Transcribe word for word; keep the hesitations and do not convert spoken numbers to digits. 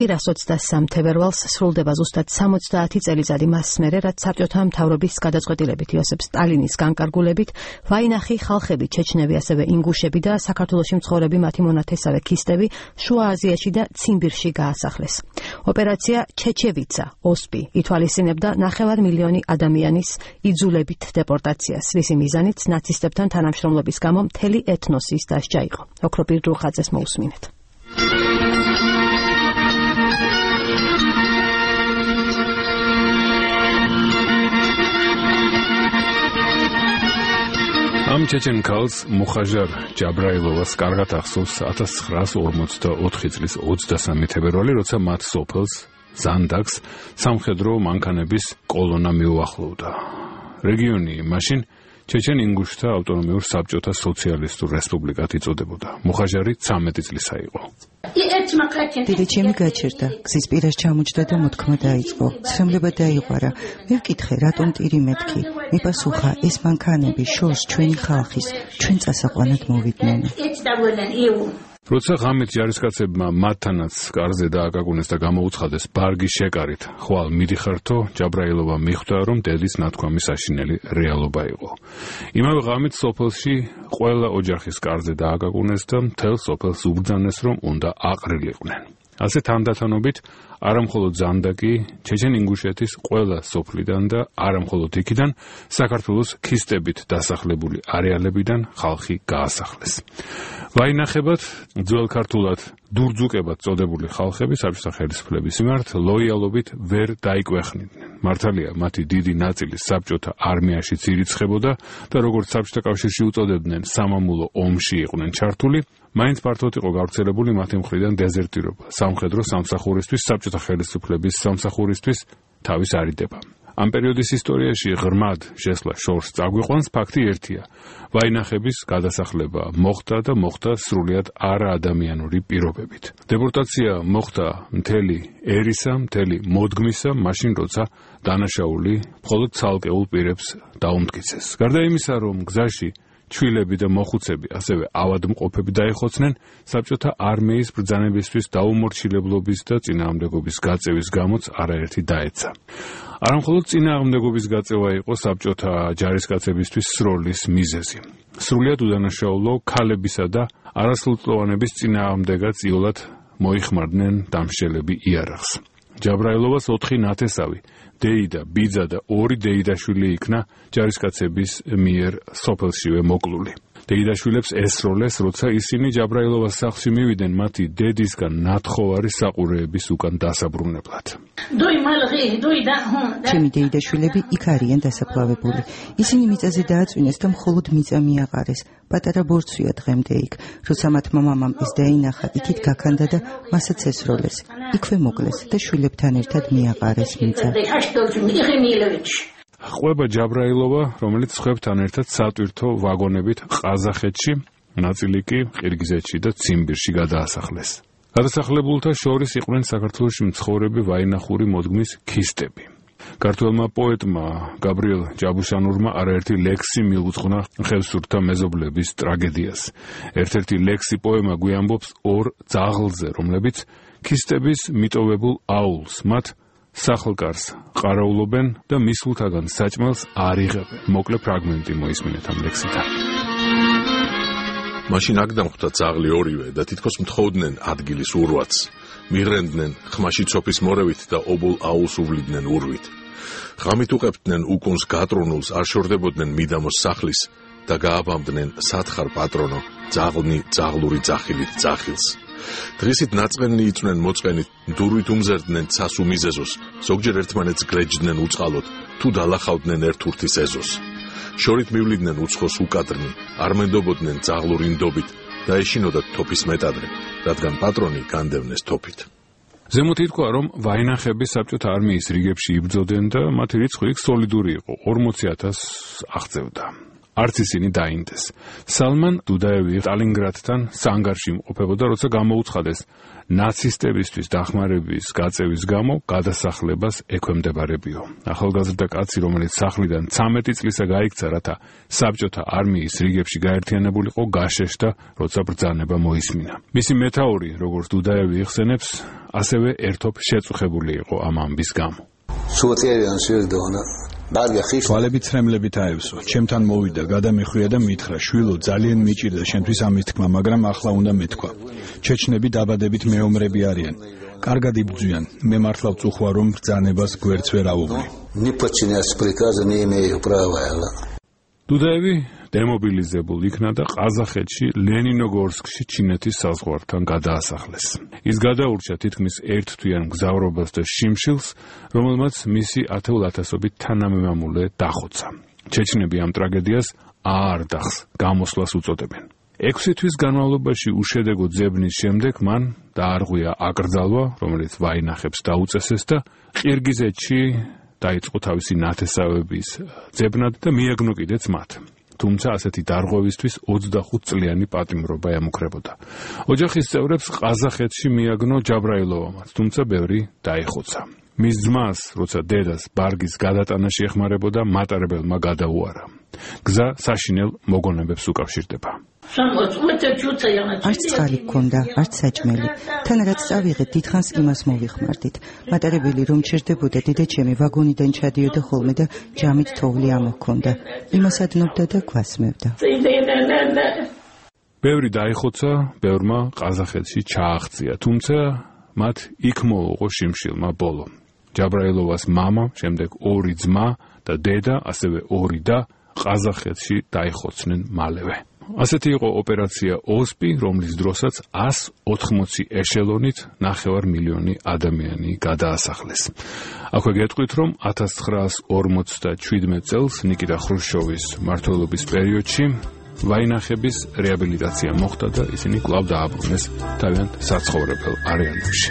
ირას ოცდასამ თებერვალს სრულდება ზუსტად სამოცდაათი წელიწადი მას მერე, რაც საბჭოთა მთავრობის გადაწყვეტილებით იოსებ სტალინის განკარგულებით ვაინახი ხალხები, ჩეჩნები, ასევე ინგუშები და საქართველოში მცხოვრები მათი მონათესავე ქისტები შუა აზიაში და ციმბირში გაასახლეს. ოპერაცია ჩეჩევიცა, ოსპი, ითვალისწინებდა ნახევარ მილიონი ადამიანის იძულებით დეპორტაციას, რისი მიზანიც ნაცისტებთან თანამშრომლობის გამო მთელი ეთნოსის დასჯა იყო. ოქროპირ რუხაძეს მოусმინეთ. ამ ჩეჩენ ქალს მუხაჟარ ჯაბრაილოვას კარგად ახსოვს ათას ცხრაას ორმოცდაოთხი წლის ოცდასამი თებერვალი, როცა მათ სოფელს ზანდაგს სამხედრო მანქანების კოლონა მიუახლოვდა. რეგიონი მაშინ ჩეჩენ-ინგუშთა ავტონომიურ საბჭოთა სოციალისტურ რესპუბლიკად იწოდებოდა. მუხაჟარი ცამეტი წლისა იყო. დიდი ჩემი გაჩერდა, გზის პირას ჩამოჯდა და მოთქმა დაიწყო. ცრემლება დაიღვარა. მე ვკითხე, რატომ ტირი მეთქი? მიპასუხა, ეს მანქანები შორს ჩვენი ხალხის, ჩვენ წასაყვანად მოვიდნენ. როცა ღამით ჯარისკაცებმა მათთანაც კარზე დააკაკუნეს და გამოუცხადეს ბარგი შეკარით, ხვალ მიდიხართო, ჯაბრაილოვა მიხვდა, რომ დედის ნათქვამი საშინელი რეალობა იყო. იმავე ღამით სოფელში ყველა ოჯახის კარზე დააკაკუნეს და მთელ სოფელს უბრძანეს, რომ უნდა აყრილიყვნენ. ასე თანდათანობით არამხოლოდ ზანდაკი, ჩეჩენ-ინგუშეთის ყველა სოფლიდან და არამხოლოდ იქიდან საქართველოს ქისტებით დასახლებული არეალებიდან ხალხი გაასახლეს. ვაინახებად, ძველ ქართულად დურძუკებად წოდებული ხალხები საბჭოთა ხელისუფლების მიმართ ლოიალობით ვერ დაიკვეხნიდნენ. მართალია, მათი დიდი ნაწილი საბჭოთა არმიაში ირიცხებოდა და როგორც საბჭოთა კავშირში უწოდებდნენ, სამამულო ომში იყვნენ ჩართული, მაინც ფართოდ იყო გავრცელებული მათი მხრიდან დეზერტირობა, სამხედრო სამსახურისთვის, საბჭოთა ხელისუფლების სამსახურისთვის თავის არიდება. ამ პერიოდის ისტორიაში ღრმად შესვლა შორს წაგვიყვანს ფაქტი ერთია. ვაინახების გადასახლება მოხდა და მოხდა სრულიად არაადამიანური პირობებით. დეპორტაცია მოხდა მთელი ერისა, მთელი მოდგმისა, მაშინ როცა დანაშაული მხოლოდ ცალკეულ პირებს დაუმტკიცეს. გარდა იმისა, რომ გზაში ჩვილები და მოხუცები, ასევე ავადმყოფები დაიხოცნენ, საბჭოთა არმიის ბრძანებისთვის დაუმორჩილებლობის და წინააღმდეგობის გაწევის გამოც არაერთი დაეცა. არამხოლოდ წინააღმდეგობის გაწევა იყო საბჭოთა ჯარისკაცებისთვის სროლის მიზეზი. სრულიად უდანაშაულო ქალებისა და არასრულწლოვანების წინააღმდეგაც იოლად მოიხმარდნენ დამშელები იარაღს. ჯაბრაილოვას ოთხი ნათესავი, დეიდა, ბიძა და ორი დეიდაშვილი იქნა ჯარისკაცების მიერ სოფელშივე მოკლული. დეიდაშვილებს ესროლეს, როცა ისინი ჯაბრაილოვას სახლში მივიდნენ მათი დედისგან ნათხოვარი საყურეების უკან დასაბრუნებლად. ჩემი დეიდაშვილები იქ არიან დასაფლავებული. ისინი მიწაზე დააწვინეს და მხოლოდ მიწა მიაყარეს. პატარა ბორცვია დღემდე იქ. როცა მათმა მამამ ეს დაინახა, იქით გაქანდა და მასაც ესროლეს. იქვე მოკლეს და შვილებთან ერთად მიაყარეს მიწა. ყვება ჯაბრაილოვა, რომელიც სხვებთან ერთად სატვირთო ვაგონებით ყაზახეთში, ნაწილი კი ყირგიზეთში და ციმბირში გადაასახლეს. გადასახლებულთა შორის იყვნენ საქართველოში მცხოვრები ვაინახური მოდგმის ქისტები. ქართველმა პოეტმა გაბრიელ ჯაბუშანურმა არაერთი ლექსი მიუძღვნა ხევსურთა მეზობლების ტრაგედიას. ერთ-ერთი ლექსი პოემა გვიამბობს ორ ძაღლზე, რომლებიც ქისტების მიტოვებულ აულს, მათ სახლკარს ყარაულობენ და მისულთაგან საჭმელს არ იღებენ. მოკლე ფრაგმენტი მოისმინეთ ამ ლექსიდან. მაშინ აქ დამხვდა ძაღლი ორივე და თითქოს მთხოვდნენ ადგილის ურვაც. მიღრენდნენ ხმაში ცოფის მორევით და ობოლ აულს უვლიდნენ ურვით. ღამით უყებდნენ უკუნს გატრუნულს, არ შორდებოდნენ მიდამოს სახლის და გააბამდნენ სათხარ პატრონო, ძაღლნი ძაღლური ძახილით ძახილს. დღისით ნაწყენი იწვნენ მოწყენით, დურვით უმზერდნენ ცას უმიზეზოს, ზოგჯერ ერთმანეთს გლეჯდნენ უწყალოდ, თუ დალახავდნენ ერთურთის ეზოს. შორით მივლიდნენ უცხოს უკადრნი, არ მენდობოდნენ ძაღლური ნდობით და ეშინოდათ თოფის მეტადრე, რადგან პატრონი განდევნეს თოფით. ზემოთ ითქვა, რომ ვაინახები საბჭოთა არმიის რიგებში იბრძოდნენ და მათი რიცხვი იქ სოლიდური იყო, ორმოცი ათასს აღწევდა. არც ისინი დაინდეს. სალმან დუდაევი სტალინგრადთან სანგარში იმყოფებოდა, როცა გამოუცხადეს ნაცისტებისთვის დახმარების გაწევის გამო გადასახლებას ექვემდებარებიო. ახალგაზრდა კაცი, რომელიც სახლიდან ცამეტი წლისა გაიქცა, რათა საბჭოთა არმიის რიგებში გაერთიანებულიყო, გაშეშდა, როცა ბრძანება მოისმინა. მისი მეთაური, როგორც დუდაევი იხსენებს, ასევე ერთობ შეწუხებული იყო ამ ამბის გამო. თვალები ცრემლებით აევსო, ჩემთან მოვიდა, გადამეხვია და მითხრა, შვილო, ძალიან მიჭირდა შენთვის ამის თქმა, მაგრამ ახლა უნდა მეთქვა. ჩეჩნები დაბადებით მეომრები არიან. კარგად იბრძვიან, მე მართლა ვწუხვა, რომ ბრძანებას გვერდს ვერ აუვლი. დუდაევი დემობილიზებულ იქნა და ყაზახეთში ლენინოგორსკში ჩინეთის საზღვართან გადაასახლეს. ის გადაურჩა თითქმის ერთ თვიან მგზავრობას და შიმშილს, რომელმაც მისი ათეულათასობით თანამემამულე დახოცა. ჩეჩნები ამ ტრაგედიას აარდახს გამოსვლას უწოდებენ. ექვსი თვის განმავლობაში უშედეგო ძებნის შემდეგ მან დაარღვია აკრძალვა, რომელიც ვაინახებს დაუწესეს და ყირგიზეთში დაიწყო თავისი ნათესავების ძებნა და მიაგნო კიდეც მათ. თუმცა ასეთი დარღვევისთვის ოცდახუთ წლიანი პატიმრობა ემუქრებოდა. ოჯახის წევრებს ყაზახეთში მიაგნო ჯაბრაილოვამაც, თუმცა ბევრი დაიხოცა. მის ძმას, როცა დედას ბარგის გადატანაში ეხმარებოდა, მატარებელმა გადაუარა. გზა საშინელ მოგონებებს უკავშირდება. არც წყალი გქონდა, არც საჭმელი. თან რაც წავიღეთ, დიდხანს იმას მოვიხმარდით. მატარებელი რომ ჩერდებოდა, დედაჩემი ვაგონიდან ჩადიოდა ხოლმე და ჯამით თოვლი ამოქონდა. იმას ადნობდა და გვასმევდა. ბევრი დაიხოცა, ბევრმა ყაზახეთში ჩააღწია, თუმცა მათ იქ მოუღო შიმშილმა ბოლო. ჯაბრაილოვას მამა, შემდეგ ორი ძმა და დედა, ასევე ორი და ყაზახეთში დაიხოცნენ მალევე. ასეთი იყო ოპერაცია ოსპი, რომლის დროსაც ას ოთხმოცი ეშელონით ნახევარ მილიონი ადამიანი გადაასახლეს. აქვე გეტყვით, რომ ათას ცხრაას ორმოცდაჩვიდმეტ წელს ნიკიტა ხრუშჩოვის მმართველობის პერიოდში ვაინახების რეაბილიტაცია მოხდა და ისინი კვლავ დააბრუნეს თავიანთ საცხოვრებელ არეალებში.